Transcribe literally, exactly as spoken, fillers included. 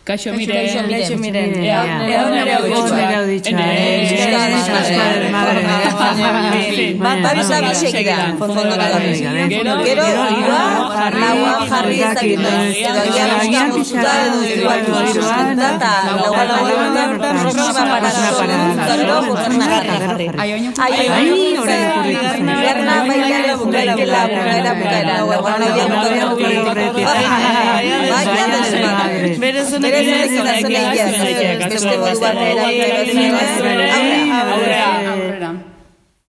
Kaixo miren. Kaixo miren. Ea nere hau ditxoa. Bat bisa bisek da. Gero, gero, laua jarri ezagitu. Agian pixka edo igual sustentan, eta laua laua bertan próxima parada. Gero, bukarna jarri. Aioño. Aioño. Garna bailare bukaera, bukaera, bukaera. Guarna bailare bukaera. Baina desmadre. Berezuna Beste modu bat era, aurrera, aurrera.